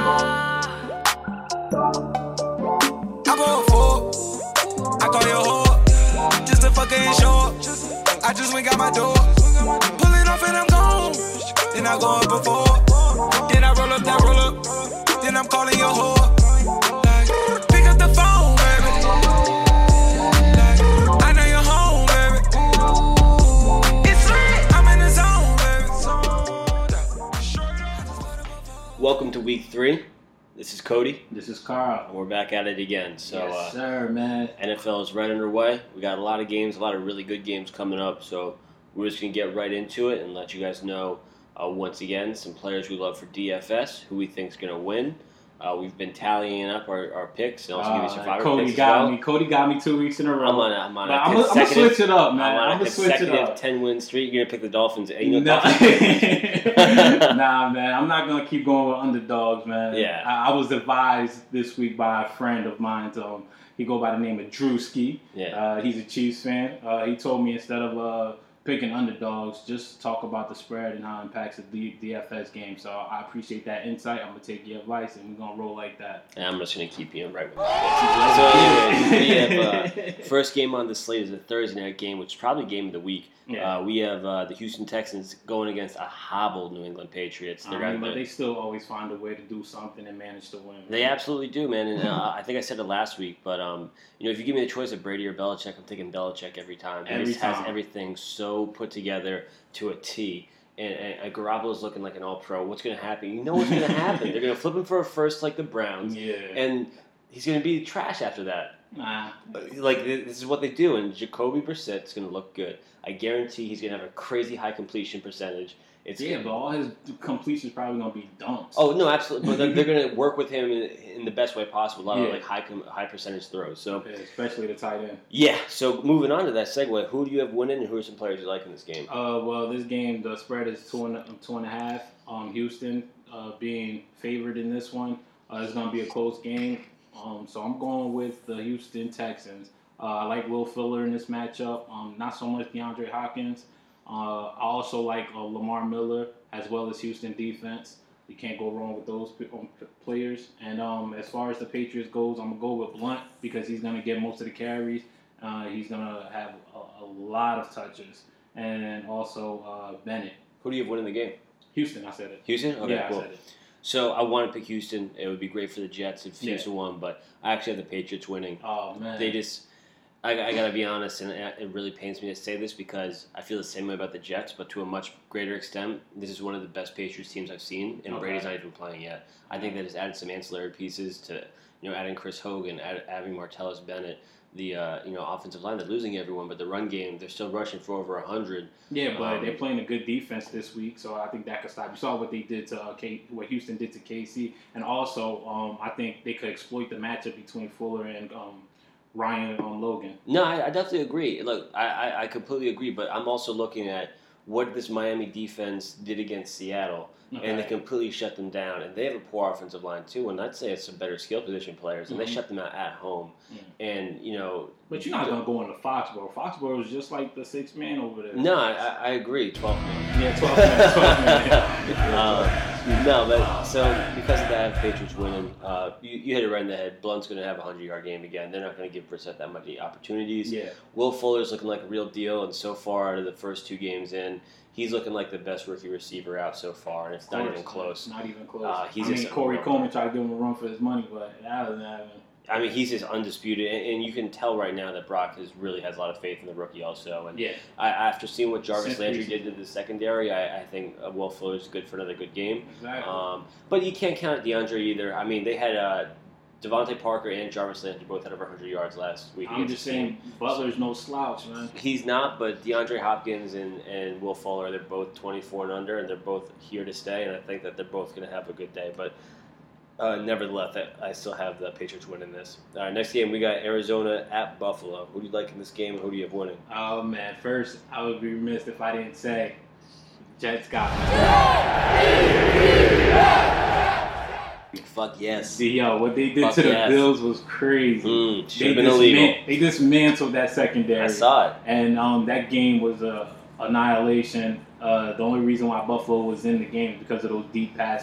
I go for, I call your whore, just to fuck her short. I just went got my door, pull it off and I'm gone. Then I go up before, then I roll up that roll up, then I'm calling your whore. Like, pick up the phone, baby. Like, I know you're home, baby. It's lit, I'm in the zone, baby. Welcome to week 3. This is Cody. This is Carl. And we're back at it again. So, yes, sir, man. NFL is right underway. We got a lot of games, a lot of really good games coming up. So we're just going to get right into it and let you guys know, once again, some players we love for DFS, who we think is going to win. We've been tallying up our picks and also give you some survivor picks as well. Cody got me 2 weeks in a row. I'm on I'm going to switch it up, man. I'm on a consecutive 10-win streak. You're going to pick the Dolphins. Nah, man. I'm not going to keep going with underdogs, man. Yeah. I was advised this week by a friend of mine. He go by the name of Drewski. Yeah. He's a Chiefs fan. He told me instead of picking underdogs, just talk about the spread and how it impacts the DFS game. So I appreciate that insight. I'm going to take your advice, and we're going to roll like that. And I'm just going to keep being right with you. So anyway, we have first game on the slate is a Thursday night game, which is probably game of the week. Yeah. We have the Houston Texans going against a hobbled New England Patriots. But they still always find a way to do something and manage to win. They absolutely do, man. And I think I said it last week, but if you give me the choice of Brady or Belichick, I'm taking Belichick every time. He just has everything so put together to a T. And Garoppolo's looking like an all-pro. What's going to happen? You know what's going to happen. They're going to flip him for a first like the Browns. Yeah. And he's going to be trash after that. Nah. Like, this is what they do, and Jacoby Brissett's going to look good. I guarantee he's going to have a crazy high completion percentage. But all his completions probably going to be dunks. Oh, no, absolutely. But they're going to work with him in the best way possible. A lot of high percentage throws. So especially the tight end. Yeah, so moving on to that segue, who do you have winning and who are some players you like in this game? Well, this game, the spread is 2.5. Houston being favored in this one. It's going to be a close game. So I'm going with the Houston Texans. I like Will Fuller in this matchup. Not so much DeAndre Hopkins. I also like Lamar Miller as well as Houston defense. You can't go wrong with those players. And as far as the Patriots goes, I'm going to go with Blunt because he's going to get most of the carries. He's going to have a lot of touches. And also Bennett. Who do you have winning the game? Houston, I said it. Houston? Okay, yeah, cool. I said it. So I want to pick Houston. It would be great for the Jets if Houston won, but I actually have the Patriots winning. Oh, man. They just... I got to be honest, and it really pains me to say this because I feel the same way about the Jets, but to a much greater extent, this is one of the best Patriots teams I've seen, and Brady's not even playing yet. I think they just added some ancillary pieces to, adding Chris Hogan, adding Martellus Bennett, the offensive line. They're losing everyone, but the run game, they're still rushing for over 100. Yeah, but they're playing a good defense this week, so I think that could stop. You saw what they did to what Houston did to KC, and also I think they could exploit the matchup between Fuller and Ryan Logan. No, I definitely agree. Look, I completely agree, but I'm also looking at what this Miami defense did against Seattle, and they completely shut them down. And they have a poor offensive line, too, and I'd say it's some better skill position players, and they shut them out at home. And, But you're not going to go into Foxborough. Foxborough is just like the 6th man over there. No, I agree. 12 man. Yeah, 12 man. No, but so because of that, Patriots winning. You hit it right in the head. Blunt's going to have a 100-yard game again. They're not going to give Brissett that many opportunities. Yeah. Will Fuller's looking like a real deal, and so far out of the first 2 games in, he's looking like the best rookie receiver out so far, and it's not even close. Not even close. He's Corey Coleman tried to give him a run for his money, but that doesn't happen. I mean, he's just undisputed, and you can tell right now that Brock really has a lot of faith in the rookie also. And after seeing what Jarvis Landry did to the secondary, I think Will Fuller is good for another good game. Exactly. But you can't count DeAndre either. I mean, they had Devontae Parker and Jarvis Landry both had over 100 yards last week. I'm just saying, Butler's no slouch, man. He's not, but DeAndre Hopkins and Will Fuller, they're both 24 and under, and they're both here to stay, and I think that they're both going to have a good day. But nevertheless, I still have the Patriots winning this. All right, next game, we got Arizona at Buffalo. Who do you like in this game, and who do you have winning? Oh, man. First, I would be remiss if I didn't say Jets got me. Fuck yes. Yo, what they did to the Bills was crazy. Should have been illegal. They dismantled that secondary. I saw it. And that game was annihilation. The only reason why Buffalo was in the game is because of those deep passes.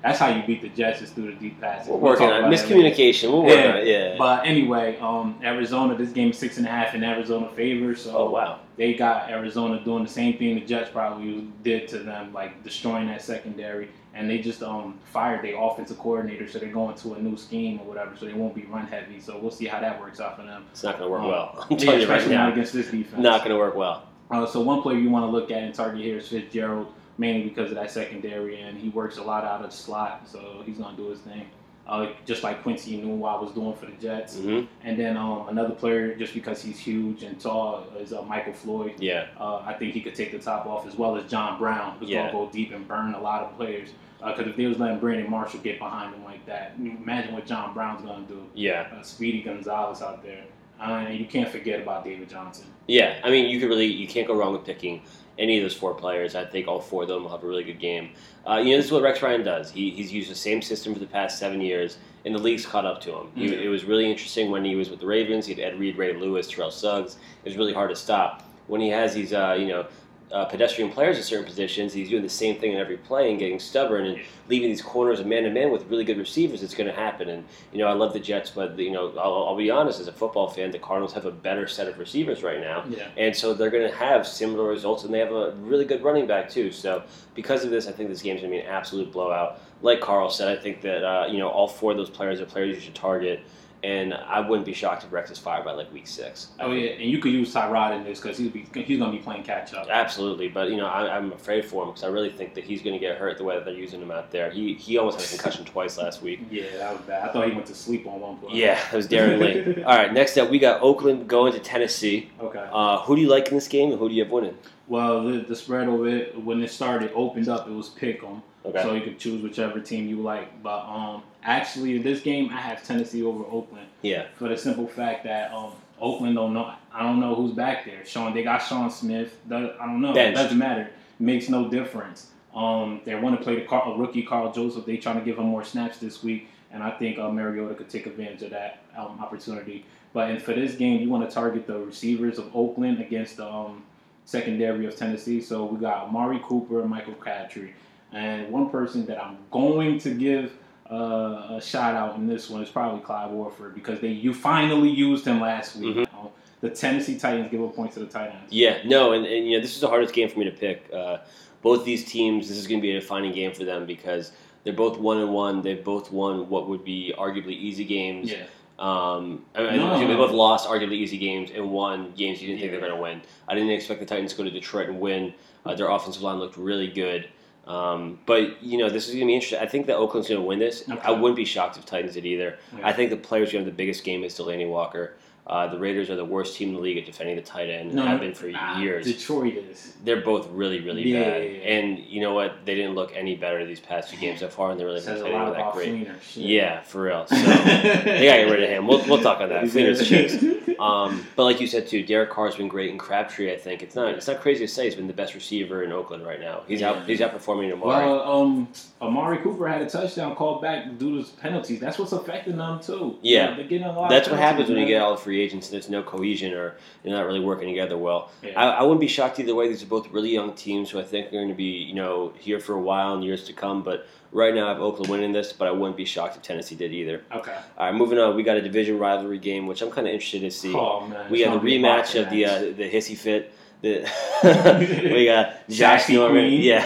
That's how you beat the Jets is through the deep passes. We're working on miscommunication. We'll work on it. Yeah. But anyway, Arizona. This game is 6.5 in Arizona favor. So oh wow. They got Arizona doing the same thing the Jets probably did to them, like destroying that secondary. And they just fired their offensive coordinator, so they're going to a new scheme or whatever, so they won't be run heavy. So we'll see how that works out for them. It's not going to work well. I'm telling you right especially now. not against this defense. Not going to work well. So one player you want to look at and target here is Fitzgerald, mainly because of that secondary, and he works a lot out of the slot, so he's going to do his thing. Just like Quincy Enunwa was doing for the Jets. Mm-hmm. And then another player, just because he's huge and tall, is Michael Floyd. Yeah. I think he could take the top off, as well as John Brown, who's going to go deep and burn a lot of players. Because if they was letting Brandon Marshall get behind him like that, imagine what John Brown's going to do. Yeah. Speedy Gonzalez out there. And you can't forget about David Johnson. Yeah. I mean, you can't go wrong with picking any of those 4 players. I think all 4 of them will have a really good game. This is what Rex Ryan does. He's used the same system for the past 7 years, and the league's caught up to him. Mm-hmm. It was really interesting when he was with the Ravens. He had Ed Reed, Ray Lewis, Terrell Suggs. It was really hard to stop. When he has these, pedestrian players in certain positions, he's doing the same thing in every play and getting stubborn and leaving these corners of man-to-man with really good receivers. It's going to happen. And, I love the Jets, but, I'll be honest, as a football fan, the Cardinals have a better set of receivers right now. Yeah. And so they're going to have similar results, and they have a really good running back, too. So because of this, I think this game's going to be an absolute blowout. Like Carl said, I think that, all 4 of those players are players you should target. And I wouldn't be shocked if Rex is fired by week 6. Oh yeah, and you could use Tyrod in this because he's going to be playing catch up. Absolutely, but I'm afraid for him because I really think that he's going to get hurt the way that they're using him out there. He almost had a concussion twice last week. Yeah, that was bad. I thought he went to sleep on one play. Yeah, it was Darren Lee. All right, next up we got Oakland going to Tennessee. Okay. Who do you like in this game, and who do you have winning? Well, the spread of it when it started opened up, it was pick 'em. Okay. So you could choose whichever team you like. But actually, in this game, I have Tennessee over Oakland. Yeah. For the simple fact that Oakland don't know. I don't know who's back there. They got Sean Smith. I don't know. Bench. It doesn't matter. It makes no difference. They want to play a rookie Carl Joseph. They trying to give him more snaps this week, and I think Mariota could take advantage of that opportunity. But for this game, you want to target the receivers of Oakland against the secondary of Tennessee. So we got Amari Cooper and Michael Crabtree. And one person that I'm going to give a shout out in this one is probably Clyde Warford because you finally used him last week. Mm-hmm. The Tennessee Titans give up points to the Titans. Yeah, no, and this is the hardest game for me to pick. Both these teams, this is going to be a defining game for them because they're both 1-1. They've both won what would be arguably easy games. Yeah. They both lost arguably easy games and won games you didn't think they were going to win. I didn't expect the Titans to go to Detroit and win. Their offensive line looked really good. But this is going to be interesting. I think that Oakland's going to win this. Okay. I wouldn't be shocked if Titans did either. Yeah. I think the players who have the biggest game is Delaney Walker. The Raiders are the worst team in the league at defending the tight end and have been for years. Detroit is. They're both really, really bad. Yeah. And you know what? They didn't look any better these past 2 games so far, and they really haven't played that great. Yeah, for real. So they got to get rid of him. We'll talk on that. Fleener's cheeks. But like you said too, Derek Carr's been great, and Crabtree, I think it's not crazy to say he's been the best receiver in Oakland right now. He's outperforming Amari. Well, Amari Cooper had a touchdown called back due to penalties. That's what's affecting them too. Yeah, they're getting a lot. That's what happens when you get all the free agents and there's no cohesion or you're not really working together well. Yeah. I wouldn't be shocked either way. These are both really young teams who I think are going to be here for a while and years to come. But right now I have Oakland winning this, but I wouldn't be shocked if Tennessee did either. Okay. All right, moving on. We got a division rivalry game, which I'm kind of interested to see. Oh man, we got the rematch of the hissy fit. We got Josh Norman. Queen. Yeah.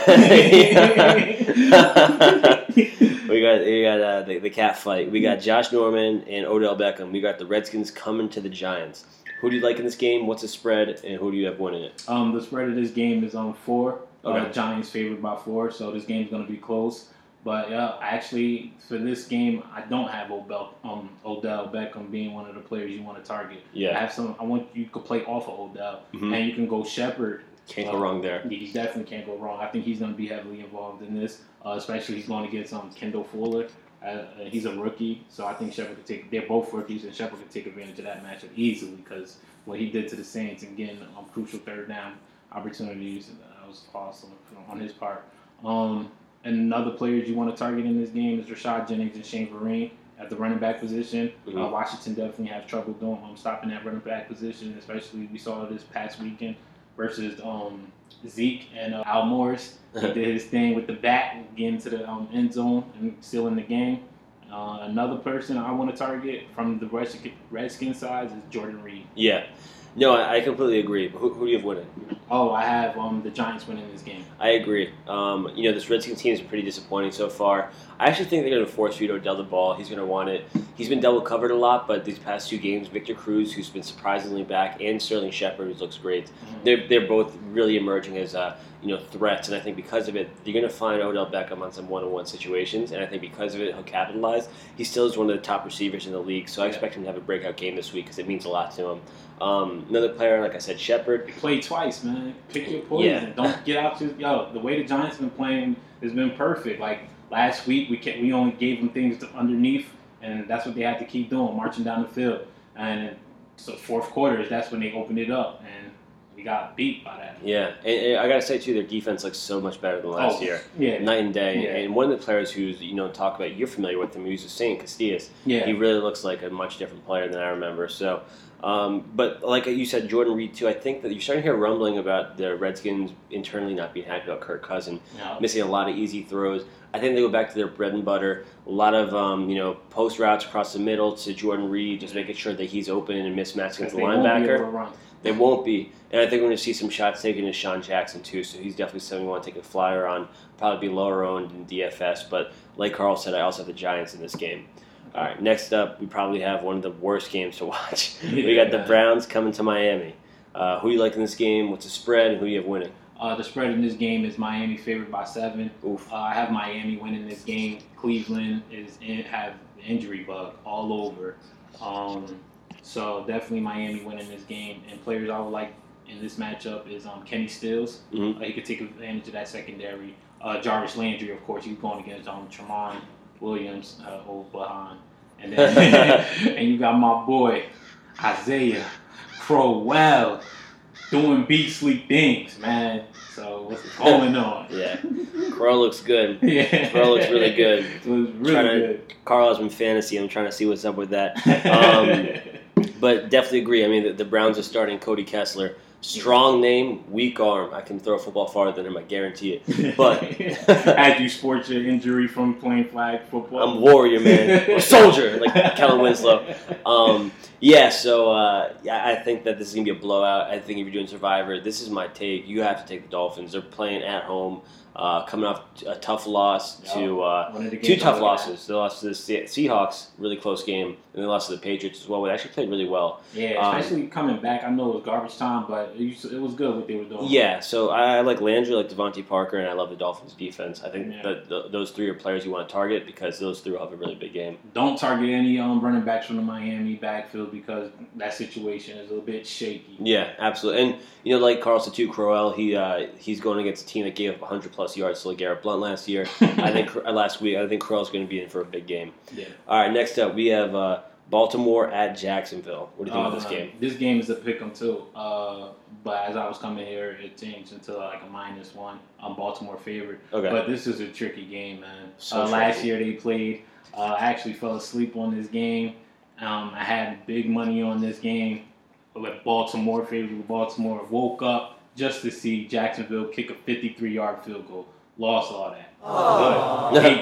We got the cat fight. We got Josh Norman and Odell Beckham. We got the Redskins coming to the Giants. Who do you like in this game? What's the spread, and who do you have winning it? The spread of this game is on 4. Okay. Giants favored by 4, so this game's going to be close. But actually, for this game, I don't have Odell Beckham being one of the players you want to target. Yeah. I want you to play off of Odell, and you can go Shepard. Can't go wrong there. He definitely can't go wrong. I think he's going to be heavily involved in this, especially he's going to get Kendall Fuller. He's a rookie, so I think Shepard could take. They're both rookies, and Shepard could take advantage of that matchup easily because what he did to the Saints and getting crucial third down opportunities, that was awesome on his part. And another players you want to target in this game is Rashad Jennings and Shane Vereen at the running back position. Mm-hmm. Washington definitely has trouble stopping that running back position, especially we saw this past weekend. versus Zeke and Al Morris. He did his thing with the bat, getting to the end zone and sealing the game. Another person I want to target from the Redskins side is Jordan Reed. Yeah. No, I completely agree. Who do you have winning? Oh, I have the Giants winning this game. I agree. This Redskins team is pretty disappointing so far. I actually think they're going to force feed Odell the ball. He's going to want it. He's been double covered a lot, but these past 2 games, Victor Cruz, who's been surprisingly back, and Sterling Shepard, who looks great, they're both really emerging as threats. And I think because of it, you're going to find Odell Beckham on some one-on-one situations. And I think because of it, he'll capitalize. He still is one of the top receivers in the league, so I expect him to have a breakout game this week because it means a lot to him. Another player, like I said, Shepard. You played twice, man. Pick your poison. Yeah. Don't get out to the way the Giants have been playing has been perfect. Like last week, we only gave them things underneath, and that's what they had to keep doing, marching down the field. And so fourth quarter, that's when they opened it up, and we got beat by that. Yeah, and I gotta say too, their defense looks so much better than last year. Yeah, night and day. Yeah. And one of the players who's talk about, you're familiar with him, who's a Saint Castillas. Yeah, he really looks like a much different player than I remember. So. But like you said, Jordan Reed too, I think that you're starting to hear rumbling about the Redskins internally not being happy about Kirk Cousins, missing a lot of easy throws. I think they go back to their bread and butter, a lot of post routes across the middle to Jordan Reed, just making sure that he's open and mismatched against the linebacker. They won't be. And I think we're going to see some shots taken to Sean Jackson too, so he's definitely someone we want to take a flyer on, probably be lower owned in DFS, but like Carl said, I also have the Giants in this game. All right, next up, we probably have one of the worst games to watch. We got the Browns coming to Miami. Who you like in this game? What's the spread, and who do you have winning? The spread in this game is Miami favored by 7. I have Miami winning this game. Cleveland have the injury bug all over. So definitely Miami winning this game. And players I would like in this matchup is Kenny Stills. He could take advantage of that secondary. Jarvis Landry, of course, he's going against Tremont Williams, old Bahan. And then and you got my boy Isaiah Crowell doing beastly things, man. So what's going on? Yeah, Crowell looks good. Yeah, Crowell looks really good. It was really good. Carl has been fantasy. I'm trying to see what's up with that. But definitely agree. I mean, the Browns are starting Cody Kessler. Strong name, weak arm. I can throw a football farther than him, I guarantee it. But as you sport your injury from playing flag football, I'm a warrior, man, or soldier, like Kellen Winslow. I think that this is gonna be a blowout. I think if you're doing Survivor, this is my take. You have to take the Dolphins. They're playing at home. Coming off a tough loss to 2 tough losses. They lost to the Seahawks, really close game, and they lost to the Patriots as well. They actually played really well. Yeah, especially coming back. I know it was garbage time, but it was good what they were doing. Yeah, so I like Landry, I like Devontae Parker, and I love the Dolphins' defense. I think that those 3 are players you want to target because those 3 will have a really big game. Don't target any running backs from the Miami backfield because that situation is a bit shaky. Yeah, absolutely. And, like Carl said too, Crowell, he's going against a team that gave up 100-plus yards to LeGarrette Blount last year. Last week. I think Crowell's going to be in for a big game. Yeah. All right, next up, we have Baltimore at Jacksonville. What do you think of this game? This game is a pick'em too. But as I was coming here, it changed into like a -1. I'm Baltimore favored. Okay. But this is a tricky game, man. So last year they played. I actually fell asleep on this game. I had big money on this game. With Baltimore favored. Baltimore woke up just to see Jacksonville kick a 53-yard field goal. Lost all that. But hate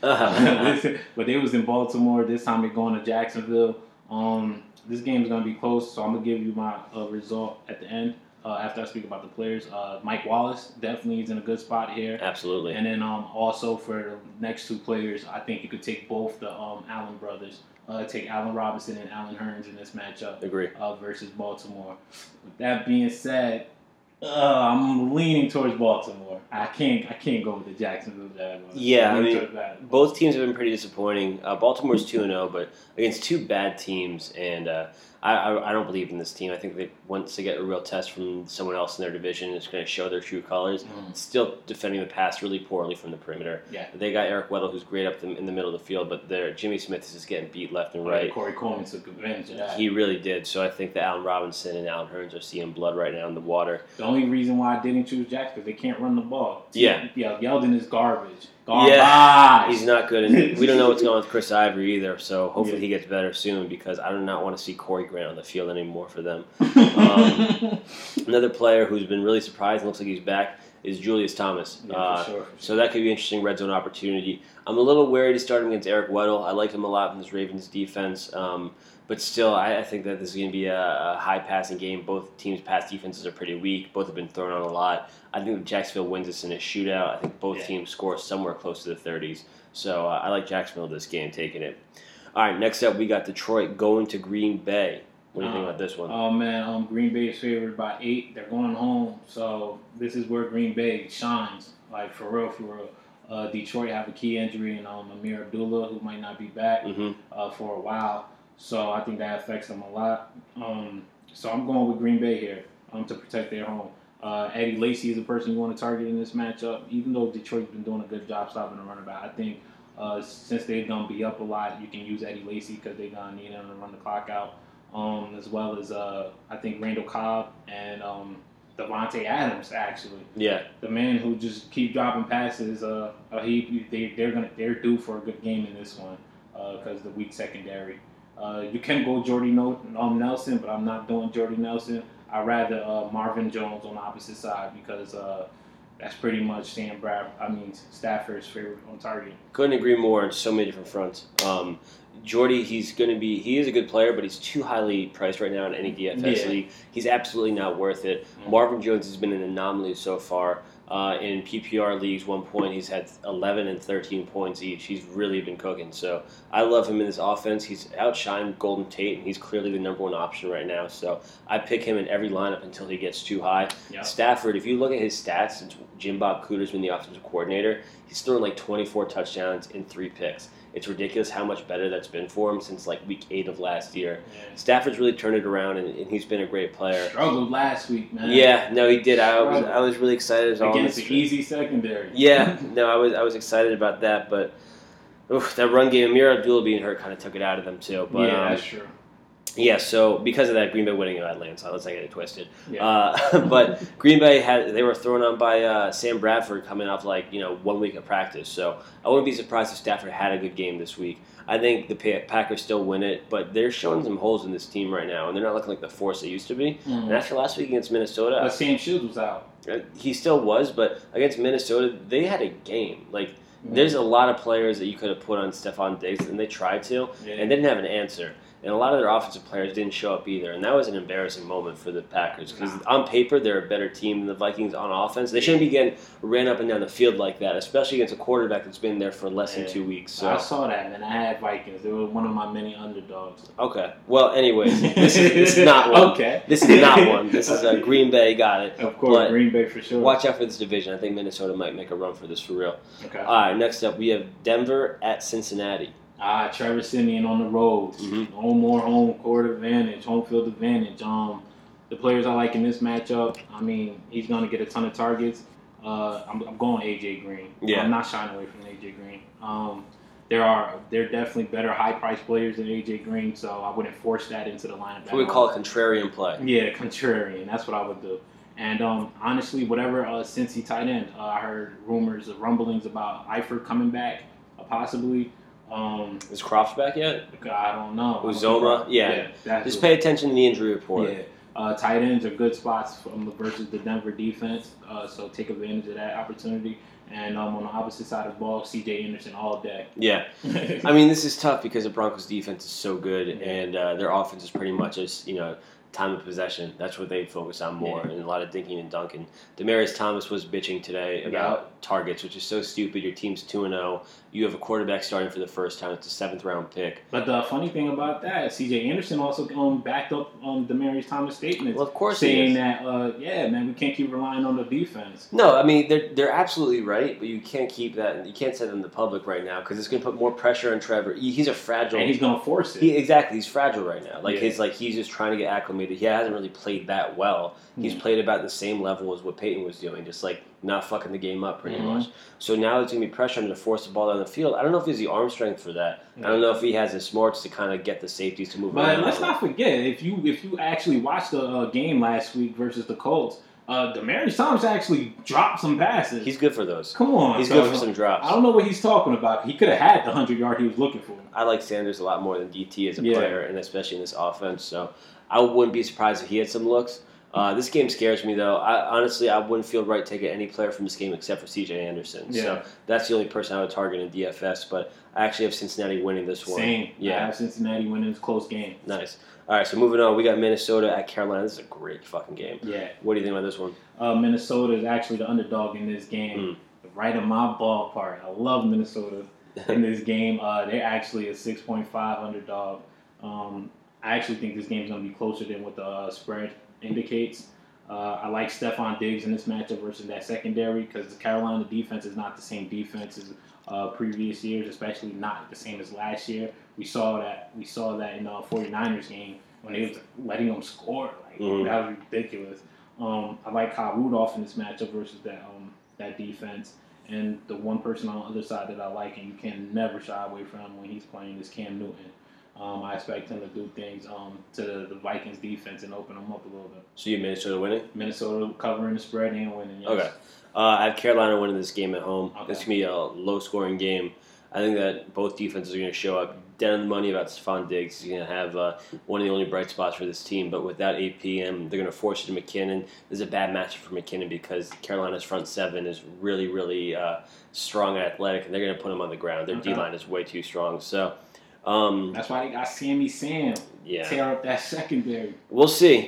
them. But they was in Baltimore. This time they're going to Jacksonville. This game is going to be close, so I'm going to give you my result at the end after I speak about the players. Mike Wallace definitely is in a good spot here. Absolutely. And then also for the next 2 players, I think you could take both the Allen brothers. Take Allen Robinson and Allen Hurns in this matchup. Agree. Versus Baltimore. With that being said, I'm leaning towards Baltimore. I can't go with the Jacksonville Jaguars. Yeah, I mean, both teams have been pretty disappointing. Baltimore's 2-0, but against 2 bad teams, and I don't believe in this team. I think that once they get a real test from someone else in their division, it's going to show their true colors. Still defending the pass really poorly from the perimeter. Yeah. They got Eric Weddle, who's great up in the middle of the field, but Jimmy Smith is just getting beat left and right. Corey Coleman took advantage of that. He really did. So I think that Allen Robinson and Allen Hurns are seeing blood right now in the water. The only reason why I didn't choose Jacksonville, they can't run the ball. Yeah. Yeldon is garbage. Garbage. He's not good. And we don't know what's going on with Chris Ivory either, so hopefully he gets better soon because I do not want to see Corey Grant on the field anymore for them. Another player who's been really surprised and looks like he's back is Julius Thomas. For sure. So that could be an interesting red zone opportunity. I'm a little wary to start him against Eric Weddle. I like him a lot in this Ravens defense. But still, I think that this is going to be a high-passing game. Both teams' pass defenses are pretty weak. Both have been thrown on a lot. I think Jacksonville wins this in a shootout. I think both teams score somewhere close to the 30s. So I like Jacksonville this game, taking it. All right, next up, we got Detroit going to Green Bay. What do you think about this one? Oh, man, Green Bay is favored by 8. They're going home. So this is where Green Bay shines, like for real, for real. Detroit have a key injury in Amir Abdullah, who might not be back for a while. So I think that affects them a lot. So I'm going with Green Bay here to protect their home. Eddie Lacy is a person you want to target in this matchup. Even though Detroit's been doing a good job stopping the running back, I think since they're going to be up a lot, you can use Eddie Lacy because they're going to need him to run the clock out. As well as I think Randall Cobb and Devontae Adams, actually. Yeah. The man who just keep dropping passes. They're due for a good game in this one because of the weak secondary. You can go Jordy Nelson, but I'm not doing Jordy Nelson. I'd rather Marvin Jones on the opposite side because that's pretty much Stafford's favorite on target. Couldn't agree more on so many different fronts. Jordy, he is a good player, but he's too highly priced right now in any DFS league. He's absolutely not worth it. Marvin Jones has been an anomaly so far. In PPR leagues, 1 point, he's had 11 and 13 points each. He's really been cooking. So I love him in this offense. He's outshined Golden Tate, and he's clearly the number one option right now. So I pick him in every lineup until he gets too high. Yep. Stafford, if you look at his stats since Jim Bob Cooter's been the offensive coordinator, he's thrown like 24 touchdowns and 3 picks. It's ridiculous how much better that's been for him since like week 8 of last year. Yeah. Stafford's really turned it around, and he's been a great player. Struggled last week, man. Yeah, no, he did. I was really excited against the easy secondary. Yeah, no, I was excited about that, but that run game, Amir Abdullah being hurt kind of took it out of them too. But, yeah, that's true. Yeah, so because of that, Green Bay winning at Atlanta, let's not get it twisted. Yeah. But Green Bay they were thrown on by Sam Bradford coming off 1 week of practice. So I wouldn't be surprised if Stafford had a good game this week. I think the Packers still win it, but they're showing some holes in this team right now, and they're not looking like the force they used to be. Mm-hmm. And after last week against Minnesota, but Sam Shields was out. He still was, but against Minnesota, they had a game. There's a lot of players that you could have put on Stephon Diggs, and they tried to, and they didn't have an answer. And a lot of their offensive players didn't show up either. And that was an embarrassing moment for the Packers because on paper, they're a better team than the Vikings on offense. They shouldn't be getting ran up and down the field like that, especially against a quarterback that's been there for less than 2 weeks. So. I saw that, man. I had Vikings. They were one of my many underdogs. Okay. Well, anyways, this is not one. Okay. This is not one. This is Green Bay got it. Of course, Green Bay for sure. Watch out for this division. I think Minnesota might make a run for this for real. Okay. All right, next up, we have Denver at Cincinnati. Trevor Siemian on the road. Mm-hmm. No more home court advantage, home field advantage. The players I like in this matchup, he's going to get a ton of targets. I'm going A.J. Green. Yeah. I'm not shying away from A.J. Green. There definitely better high-priced players than A.J. Green, so I wouldn't force that into the lineup. What we call a contrarian play. Yeah, contrarian. That's what I would do. And honestly, whatever Cincy tight end, I heard rumblings about Eifert coming back, possibly. Is Crofts back yet? I don't know. Uzoma? Yeah. Just pay attention to the injury report. Yeah. Tight ends are good spots versus the Denver defense, so take advantage of that opportunity. And on the opposite side of the ball, C.J. Anderson all day. Yeah. This is tough because the Broncos' defense is so good, and their offense is pretty much just, time of possession. That's what they focus on more, and a lot of dinking and dunking. Demaryius Thomas was bitching today about targets, which is so stupid. Your team's 2-0. You have a quarterback starting for the first time. It's a 7th-round pick. But the funny thing about that, C.J. Anderson also backed up Demaryius Thomas' statements. Well, of course, saying that, we can't keep relying on the defense. No, they're absolutely right, but you can't keep that. You can't say that in the public right now because it's going to put more pressure on Trevor. He's a fragile. And he's going to force it. Exactly, he's fragile right now. He's just trying to get acclimated. He hasn't really played that well. He's played about the same level as what Peyton was doing, just not fucking the game up pretty much. So now there's going to be pressure on him to force the ball down the field. I don't know if he has the arm strength for that. I don't know if he has the smarts to kind of get the safeties to move around. But let's not forget, if you actually watched the game last week versus the Colts, Demaryius Thomas actually dropped some passes. He's good for those. Come on. He's good for some drops. I don't know what he's talking about. He could have had the 100-yard he was looking for. I like Sanders a lot more than DT as a player, and especially in this offense. So I wouldn't be surprised if he had some looks. This game scares me, though. Honestly, I wouldn't feel right taking any player from this game except for C.J. Anderson. Yeah. So that's the only person I would target in DFS, but I actually have Cincinnati winning this one. Same. Yeah. I have Cincinnati winning this close game. Nice. All right, so moving on, we got Minnesota at Carolina. This is a great fucking game. Yeah. What do you think about this one? Minnesota is actually the underdog in this game. Right in my ballpark. I love Minnesota in this game. They're actually a 6.5 underdog. I actually think this game is going to be closer than what the spread indicates. I like Stephon Diggs in this matchup versus that secondary because the Carolina defense is not the same defense as previous years, especially not the same as last year. We saw that in the 49ers game when they was letting them score. That was ridiculous. I like Kyle Rudolph in this matchup versus that defense. And the one person on the other side that I like and you can never shy away from when he's playing is Cam Newton. I expect him to do things to the Vikings defense and open them up a little bit. So you have Minnesota winning? Minnesota covering the spread and winning, yes. Okay. I have Carolina winning this game at home. Okay. It's going to be a low-scoring game. I think that both defenses are going to show up dead on the money about Stephon Diggs. He's going to have one of the only bright spots for this team. But without APM, they're going to force it to McKinnon. This is a bad matchup for McKinnon because Carolina's front seven is really, really strong and athletic, and they're going to put him on the ground. Their D-line is way too strong. So that's why they got Sammy Sam. Yeah. Tear up that secondary. We'll see.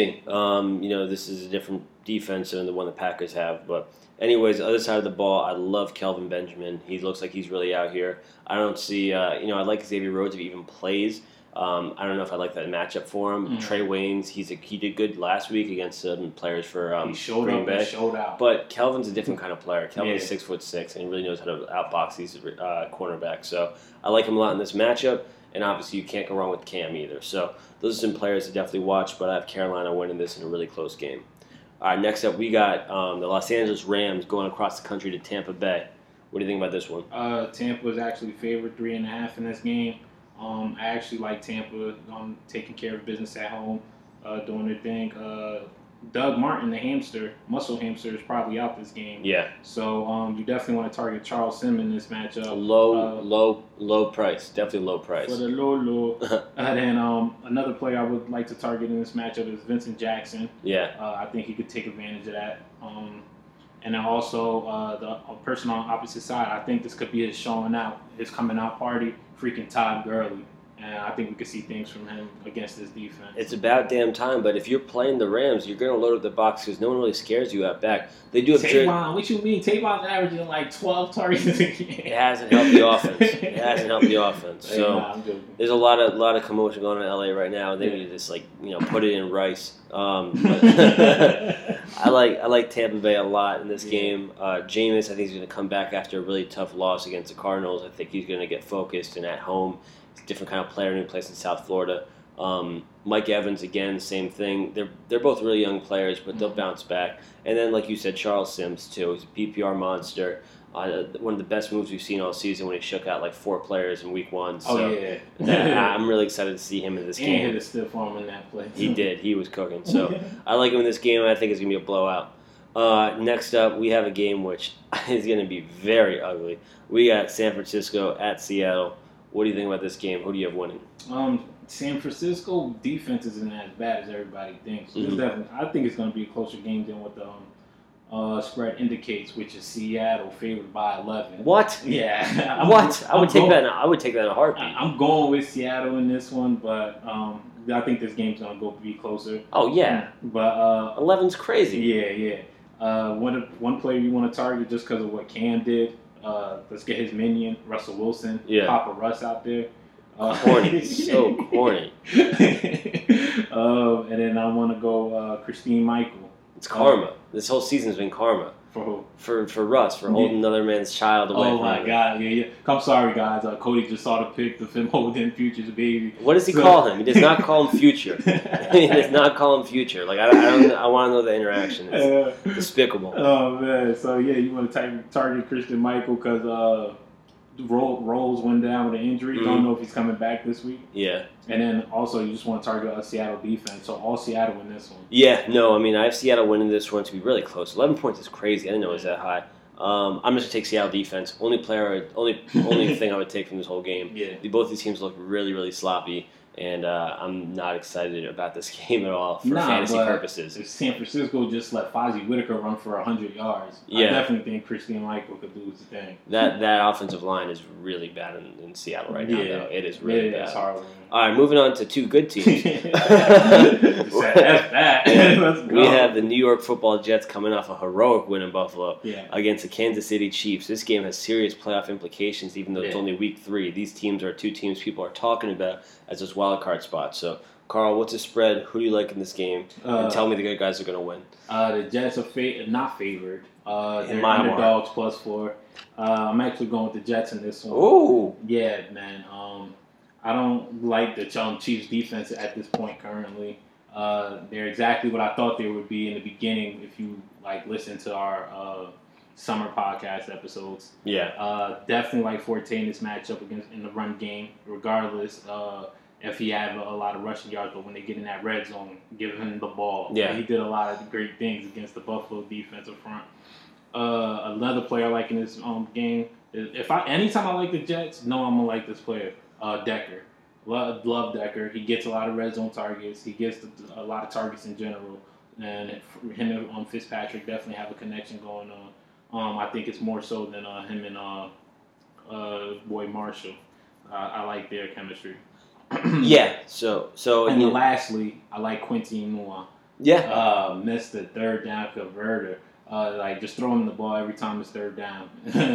This is a different defense than the one the Packers have. But anyways, the other side of the ball, I love Kelvin Benjamin. He looks like he's really out here. I don't see, I like Xavier Rhodes if he even plays. I don't know if I like that matchup for him. Trey Waynes, he did good last week against some players for he showed Green up Bay. and showed out. But Kelvin's a different kind of player. Kelvin's 6'6" and he really knows how to outbox these cornerbacks. So I like him a lot in this matchup. And obviously you can't go wrong with Cam either. So those are some players to definitely watch. But I have Carolina winning this in a really close game. All right, next up we got the Los Angeles Rams going across the country to Tampa Bay. What do you think about this one? Tampa is actually favored 3.5 in this game. I actually like Tampa taking care of business at home, doing their thing. Doug Martin, the muscle hamster, is probably out this game. Yeah. So you definitely want to target Charles Sims in this matchup. Low price. Definitely low price. For the low. And then another player I would like to target in this matchup is Vincent Jackson. Yeah. I think he could take advantage of that. And then also the person on the opposite side, I think this could be his coming out party, freaking Todd Gurley. And I think we could see things from him against this defense. It's about damn time, but if you're playing the Rams, you're going to load up the box because no one really scares you out back. They do have Tavon, what you mean? Tavon's averaging like 12 targets a game. It hasn't helped the offense. So there's a lot of commotion going on in LA right now. They need to just put it in rice. But I like Tampa Bay a lot in this game. Jameis, I think he's going to come back after a really tough loss against the Cardinals. I think he's going to get focused and at home. Different kind of player, new place in South Florida. Mike Evans, again, same thing. They're both really young players, but they'll bounce back. And then, like you said, Charles Sims, too. He's a PPR monster. One of the best moves we've seen all season when he shook out like 4 players in week 1. So I'm really excited to see him in this game. And hit a stiff arm in that play. He did. He was cooking. So I like him in this game. I think it's going to be a blowout. Next up, we have a game which is going to be very ugly. We got San Francisco at Seattle. What do you think about this game? Who do you have winning? San Francisco defense isn't as bad as everybody thinks. I think it's going to be a closer game than what the spread indicates, which is Seattle favored by 11. What? Yeah. I would take that in a heartbeat. I'm going with Seattle in this one, but I think this game's going to be closer. Oh yeah. But 11's crazy. Yeah. One player you want to target just because of what Cam did. Let's get his minion, Russell Wilson. Yeah. Papa Russ out there. Corny. So corny. And then I want to go Christine Michael. It's karma. This whole season's been karma. For who? For Russ, for holding another man's child away from him. Oh my God, yeah. I'm sorry, guys. Cody just saw the pic of him holding Future's baby. What does he call him? He does not call him Future. He does not call him Future. Like I want to know the interaction. It's despicable. Oh man, so yeah, you want to target Christian Michael because Rolls went down with an injury. Don't know if he's coming back this week. Yeah. And then also you just want to target a Seattle defense. So all Seattle in this one. Yeah, no, I mean, I have Seattle winning this one to be really close. 11 points is crazy. I didn't know it was that high. I'm just going to take Seattle defense. Only thing I would take from this whole game. Yeah. Both these teams look really, really sloppy. And I'm not excited about this game at all for fantasy purposes. If San Francisco just let Fozzie Whitaker run for 100 yards, I definitely think Christian Michael could do his thing. That offensive line is really bad in Seattle right now, though. It is really bad. It's horrible. All right, moving on to two good teams. Let's go. We have the New York Football Jets coming off a heroic win in Buffalo against the Kansas City Chiefs. This game has serious playoff implications, even though it's only week 3. These teams are two teams people are talking about as those wild card spots. So, Carl, what's the spread? Who do you like in this game? And tell me the good guys are going to win. The Jets are not favored. They're underdogs +4. I'm actually going with the Jets in this one. Ooh. Yeah, man. I don't like the Chiefs defense at this point currently. They're exactly what I thought they would be in the beginning if you listen to our summer podcast episodes. Yeah. Definitely like Forte in this matchup in the run game, regardless if he had a lot of rushing yards, but when they get in that red zone, give him the ball. Yeah. He did a lot of great things against the Buffalo defensive front. Another player I like in this game, anytime I like the Jets, I'm gonna like this player, Decker. Love Decker. He gets a lot of red zone targets. He gets a lot of targets in general, and him and Fitzpatrick definitely have a connection going on. I think it's more so than him and Boy Marshall. I like their chemistry. Yeah. So. And then lastly, I like Quincy Enunwa. Yeah. Missed the third down converter. Just throw him the ball every time it's third down.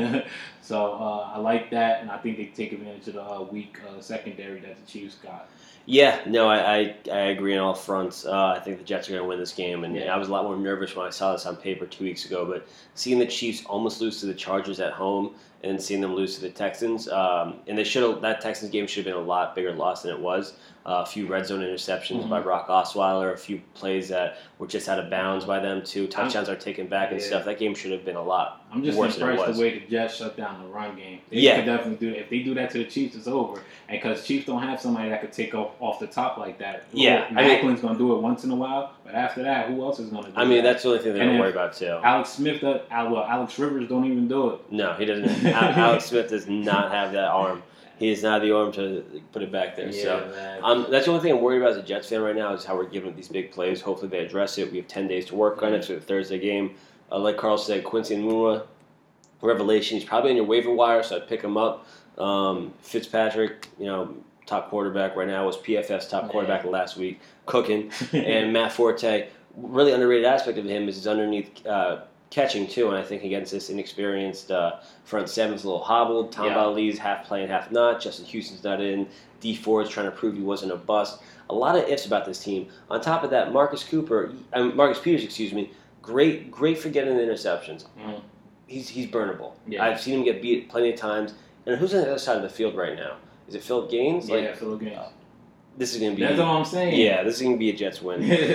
So I like that, and I think they take advantage of the weak secondary that the Chiefs got. Yeah, no, I agree on all fronts. I think the Jets are going to win this game, and I was a lot more nervous when I saw this on paper 2 weeks ago. But seeing the Chiefs almost lose to the Chargers at home, and then seeing them lose to the Texans, and that Texans game should have been a lot bigger loss than it was. A few red zone interceptions by Brock Osweiler, a few plays that were just out of bounds by them too. Touchdowns are taken back and stuff. That game should have been a lot I'm just worse impressed than it was. the way the Jets shut down the run game. They could definitely do that. If they do that to the Chiefs, it's over. And because Chiefs don't have somebody that could take off the top like that. Yeah, Macklin's going to do it once in a while, but after that, who else is going to do it? I mean, that's the only thing they're going to worry about too. Alex Rivers don't even do it. No, he doesn't. Alex Smith does not have that arm. He does not have the arm to put it back there. That's the only thing I'm worried about as a Jets fan right now is how we're giving up these big plays. Hopefully they address it. We have 10 days to work on it. So the Thursday game, like Carl said, Quincy Enunwa, revelation. He's probably on your waiver wire, so I'd pick him up. Fitzpatrick, top quarterback right now, was PFF's top quarterback last week, cooking. And Matt Forte, really underrated aspect of him is his underneath catching too, and I think against this inexperienced front seven's a little hobbled. Tom Bali's half playing, half not. Justin Houston's not in. D Ford's trying to prove he wasn't a bust. A lot of ifs about this team. On top of that, Marcus Peters, great for getting the interceptions. He's burnable. Yeah. I've seen him get beat plenty of times. And who's on the other side of the field right now? Is it Philip Gaines? Yeah, Philip Gaines. This is going to be. That's all I'm saying. Yeah, this is going to be a Jets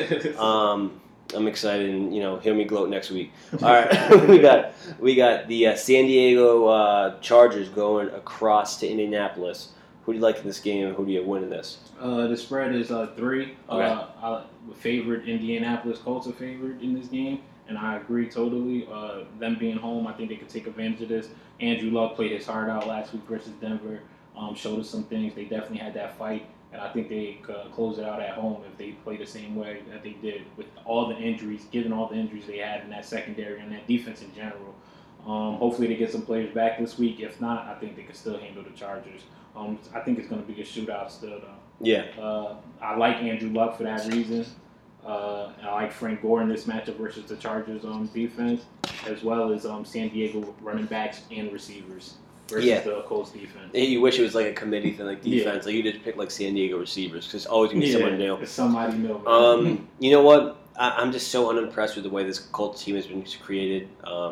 win. I'm excited, and hear me gloat next week. All right, we got the San Diego Chargers going across to Indianapolis. Who do you like in this game, and who do you win in this? The spread is 3. Okay. Favored Indianapolis Colts are favored in this game, and I agree totally. Them being home, I think they could take advantage of this. Andrew Luck played his heart out last week versus Denver. Showed us some things. They definitely had that fight. And I think they could close it out at home if they play the same way that they did with all the injuries, given all the injuries they had in that secondary and that defense in general. Hopefully they get some players back this week. If not, I think they can still handle the Chargers. I think it's going to be a shootout still, though. Yeah. I like Andrew Luck for that reason. I like Frank Gore in this matchup versus the Chargers defense, as well as San Diego running backs and receivers. Versus the Colts defense. You wish it was like a committee thing, like defense. Like you just pick like San Diego receivers because it's always gonna be someone new. It's somebody new. You know what? I'm just so unimpressed with the way this Colts team has been created.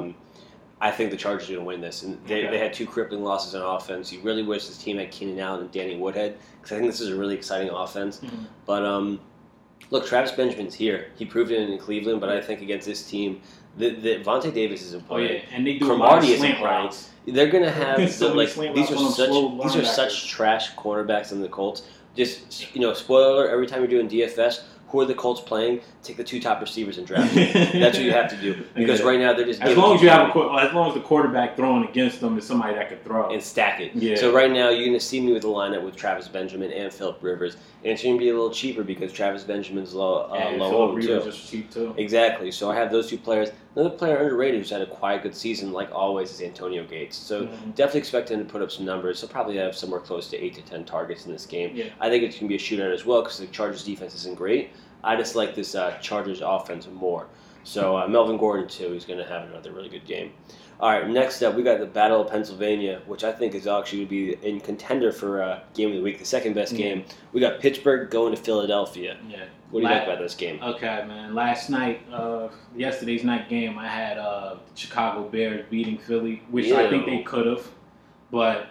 I think the Chargers are gonna win this, and they had 2 crippling losses on offense. You really wish this team had Keenan Allen and Danny Woodhead because I think this is a really exciting offense. Mm-hmm. But look, Travis Benjamin's here. He proved it in Cleveland, but I think against this team, The Vontae Davis isn't Oh yeah, playing. and they do a lot of Cromartie isn't slant playing. routes. They're gonna have So many slant routes on them slow these are linebackers. such trash cornerbacks in the Colts. Just spoiler alert, every time you're doing DFS, who are the Colts playing? Take the 2 top receivers and draft them. That's what you have to do because right now they're just as long as the quarterback throwing against them is somebody that can throw and stack it. Yeah. So right now you're gonna see me with a lineup with Travis Benjamin and Phillip Rivers, and it's gonna be a little cheaper because Travis Benjamin's low owned too. Just cheap too. Exactly. So I have those 2 players. Another player underrated who's had a quiet good season, like always, is Antonio Gates. So definitely expect him to put up some numbers. He'll probably have somewhere close to 8 to 10 targets in this game. Yeah. I think it's going to be a shootout as well because the Chargers defense isn't great. I just like this Chargers offense more. So Melvin Gordon, too, he's going to have another really good game. All right, next up, we got the Battle of Pennsylvania, which I think is actually going to be in contender for Game of the Week, the second best game. We got Pittsburgh going to Philadelphia. Yeah. What do you think about this game? Okay, man. Last night, yesterday's night game, I had Chicago Bears beating Philly, which I think they could have, but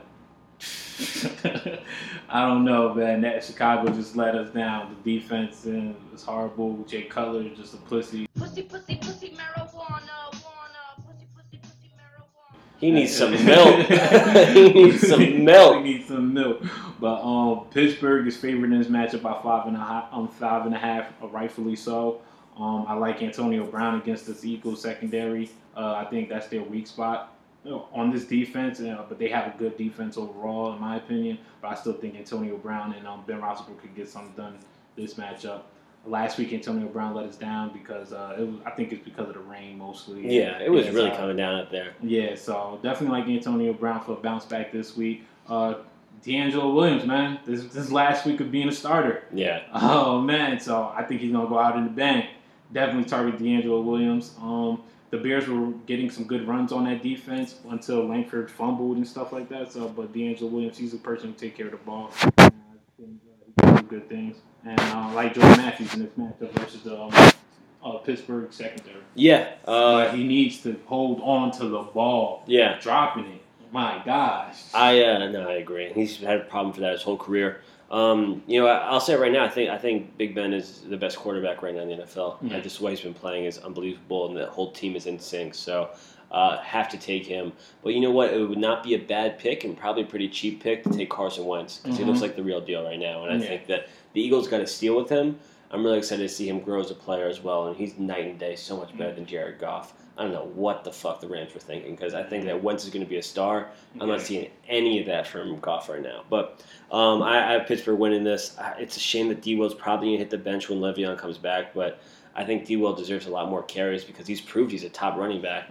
I don't know, man. That Chicago just let us down. The defense was horrible. Jay Cutler is just a pussy. Pussy, pussy, pussy, marijuana, pussy, pussy, pussy, marijuana. He needs some milk. He needs some milk. He needs some milk. But Pittsburgh is favored in this matchup by 5.5, rightfully so. I like Antonio Brown against this Eagles secondary. I think that's their weak spot on this defense. But they have a good defense overall, in my opinion. But I still think Antonio Brown and Ben Roethlisberger could get something done this matchup. Last week, Antonio Brown let us down because I think it's because of the rain mostly. Yeah, it was really coming down up there. Yeah, so definitely like Antonio Brown for a bounce back this week. D'Angelo Williams, man, this last week of being a starter. Yeah. Oh man, so I think he's gonna go out in the bank. Definitely target D'Angelo Williams. The Bears were getting some good runs on that defense until Langford fumbled and stuff like that. So, but D'Angelo Williams, he's a person who take care of the ball. I think he can do good things. And I like Jordan Matthews in this matchup versus the Pittsburgh secondary. Yeah. But he needs to hold on to the ball. Yeah. Dropping it. My gosh. I agree. He's had a problem for that his whole career. I'll say it right now. I think Big Ben is the best quarterback right now in the NFL. Yeah. Just the way he's been playing is unbelievable, and the whole team is in sync. So, have to take him. But you know what? It would not be a bad pick and probably a pretty cheap pick to take Carson Wentz because he looks like the real deal right now. And I think that the Eagles got to steal with him. I'm really excited to see him grow as a player as well, and he's night and day, so much better than Jared Goff. I don't know what the fuck the Rams were thinking because I think that Wentz is going to be a star. I'm not seeing any of that from Goff right now. But I have Pittsburgh winning this. It's a shame that D-Will's probably going to hit the bench when Le'Veon comes back, but I think D-Will deserves a lot more carries because he's proved he's a top running back.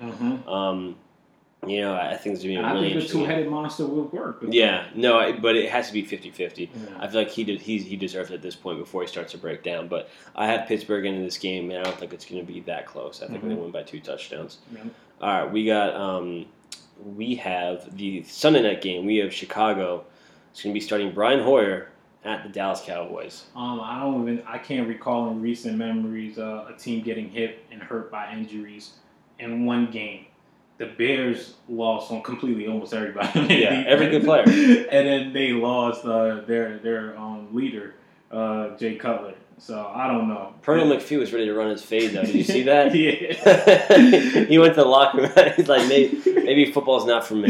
I think it's going to be a really interesting. I think the two-headed monster will work. But it has to be 50-50. Yeah. I feel like he deserves it at this point before he starts to break down. But I have Pittsburgh into this game, and I don't think it's going to be that close. I think they win by 2 touchdowns. Yeah. All right, we have the Sunday night game. We have Chicago. It's going to be starting Brian Hoyer at the Dallas Cowboys. I can't recall in recent memories a team getting hit and hurt by injuries in one game. The Bears lost on completely almost everybody. Yeah, every good player. And then they lost their leader, Jay Cutler. So, I don't know. Pernell McPhee was ready to run his fade, though. Did you see that? Yeah. He went to the locker room. He's like, maybe football's not for me.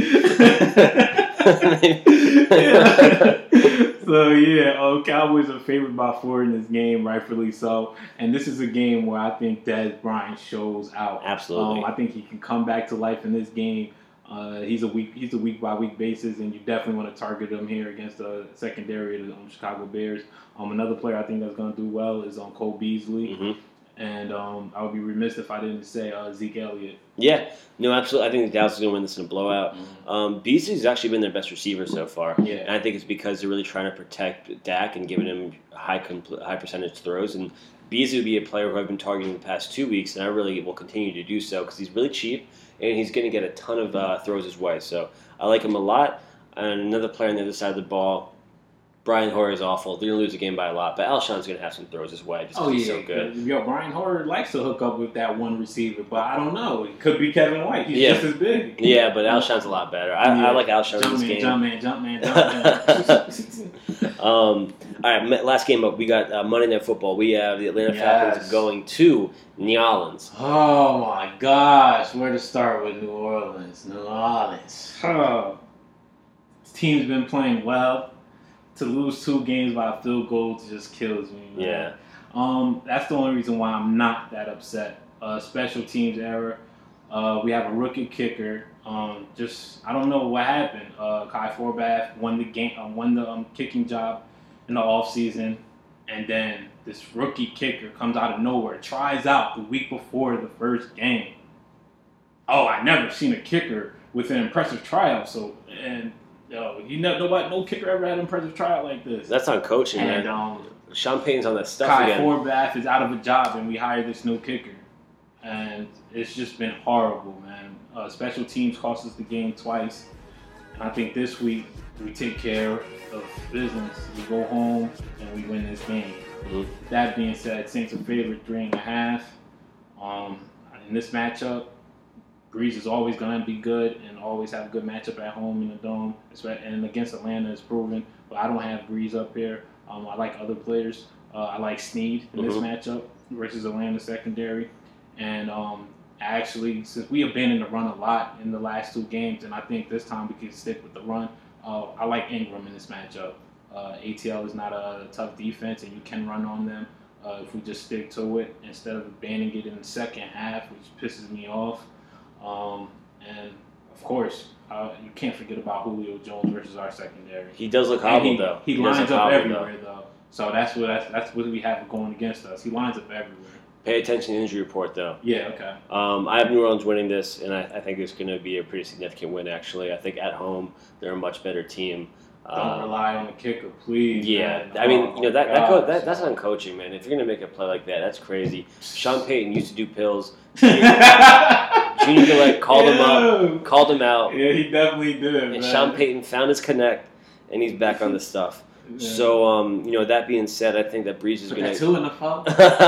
So, Cowboys are favored by 4 in this game, rightfully so. And this is a game where I think Dez Bryant shows out. Absolutely. I think he can come back to life in this game. He's a week by week basis, and you definitely want to target him here against the secondary of the Chicago Bears. Another player I think that's going to do well is Cole Beasley. Mm-hmm. And I would be remiss if I didn't say Zeke Elliott. Yeah, no, absolutely. I think Dallas is going to win this in a blowout. Mm-hmm. Beasley's actually been their best receiver so far. Yeah. And I think it's because they're really trying to protect Dak and giving him high percentage throws. And Beasley would be a player who I've been targeting the past 2 weeks, and I really will continue to do so because he's really cheap and he's going to get a ton of throws his way. So I like him a lot. And another player on the other side of the ball, Brian Hoyer is awful. They're going to lose the game by a lot, but Alshon's going to have some throws his way just because he's so good. Brian Hoyer likes to hook up with that one receiver, but I don't know. It could be Kevin White. He's just as big. Yeah, but Alshon's a lot better. I like Alshon in this game. Jump man. All right, last game up. We got Monday Night Football. We have the Atlanta Falcons going to New Orleans. Oh my gosh, where to start with New Orleans? New Orleans. Oh. This team's been playing well. To lose 2 games by a field goal just kills me, man. Yeah. That's the only reason why I'm not that upset. Special teams error. We have a rookie kicker. I don't know what happened. Kai Forbath won the game, won the kicking job in the offseason, and then this rookie kicker comes out of nowhere, tries out the week before the first game. Oh, I never seen a kicker with an impressive tryout. No kicker ever had an impressive tryout like this. That's on coaching, and, man. Sean Payton's on that stuff Kai again. Forbath is out of a job, and we hired this new kicker. And it's just been horrible, man. Special teams cost us the game twice. And I think this week we take care of business. We go home and we win this game. Mm-hmm. That being said, Saints are favored 3.5. In this matchup, Breeze is always going to be good and always have a good matchup at home in the Dome. And against Atlanta is proven. But I don't have Breeze up here. I like other players. I like Snead in this matchup versus Atlanta secondary. And actually, since we abandoned the run a lot in the last 2 games, and I think this time we can stick with the run, I like Ingram in this matchup. ATL is not a tough defense, and you can run on them if we just stick to it instead of abandoning it in the second half, which pisses me off. And, of course, you can't forget about Julio Jones versus our secondary. He does look hobbled, though. He lines up everywhere, though. So that's what we have going against us. He lines up everywhere. Pay attention to the injury report, though. Yeah, okay. I have New Orleans winning this, and I think it's going to be a pretty significant win, actually. I think at home, they're a much better team. Don't rely on the kicker, please. Yeah, man. I mean, that's on coaching, man. If you're going to make a play like that, that's crazy. Sean Payton used to do pills. Junior Gillette called him up, called him out. Yeah, he definitely did, And man. Sean Payton found his connect, and he's back on the stuff. Yeah. So, that being said, I think that Breeze is going to... 2 in the phone.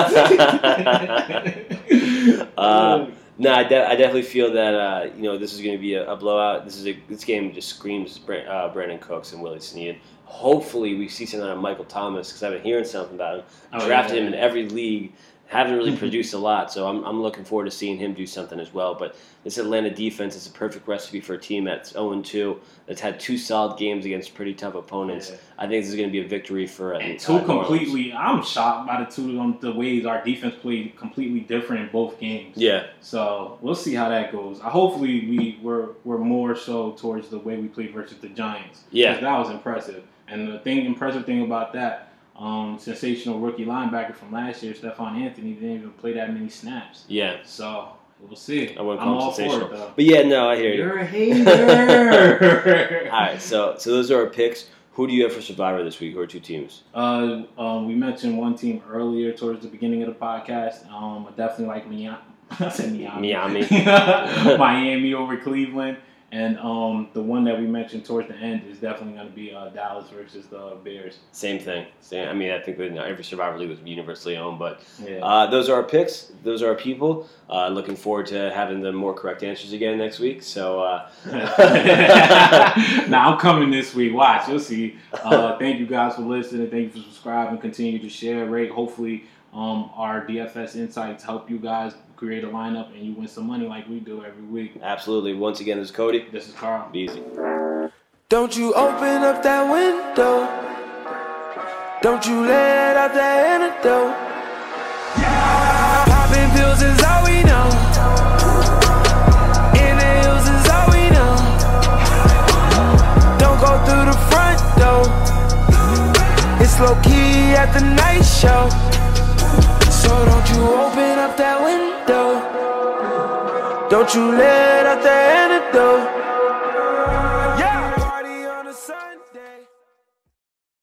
I definitely feel that this is going to be a blowout. This game just screams Brandon Cooks and Willie Snead. Hopefully, we see something out of Michael Thomas because I've been hearing something about him. Drafted him in every league. Haven't really produced a lot, so I'm looking forward to seeing him do something as well. But this Atlanta defense is a perfect recipe for a team that's 0-2, that's had 2 solid games against pretty tough opponents. Yeah. I think this is going to be a victory for and 2 completely. I'm shocked by the ways our defense played completely different in both games. Yeah. So we'll see how that goes. Hopefully we're more so towards the way we played versus the Giants. Yeah. Because that was impressive. And the impressive thing about that. Sensational rookie linebacker from last year, Stephon Anthony, didn't even play that many snaps. Yeah. So, we'll see. I wouldn't call him all sensational. for it, though. But yeah, no, I hear you. You're a hater. All right, so those are our picks. Who do you have for Survivor this week? Who are 2 teams? We mentioned one team earlier towards the beginning of the podcast. I definitely like Miami. I said Miami. Miami over Cleveland. And the one that we mentioned towards the end is definitely going to be Dallas versus the Bears. Same thing. I mean, I think that every Survivor League was universally owned. But yeah. Those are our picks. Those are our people. Looking forward to having the more correct answers again next week. So, Now I'm coming this week. Watch. You'll see. Thank you guys for listening. Thank you for subscribing. Continue to share, rate. Hopefully our DFS insights help you guys create a lineup and you win some money like we do every week. Absolutely. Once again, this is Cody. This is Carl. Be easy. Don't you open up that window. Don't you let out that antidote. Popping pills is all we know. Inhales is all we know. Don't go through the front door. It's low key at the night show. So don't you open up that window. Don't you let out the antidote.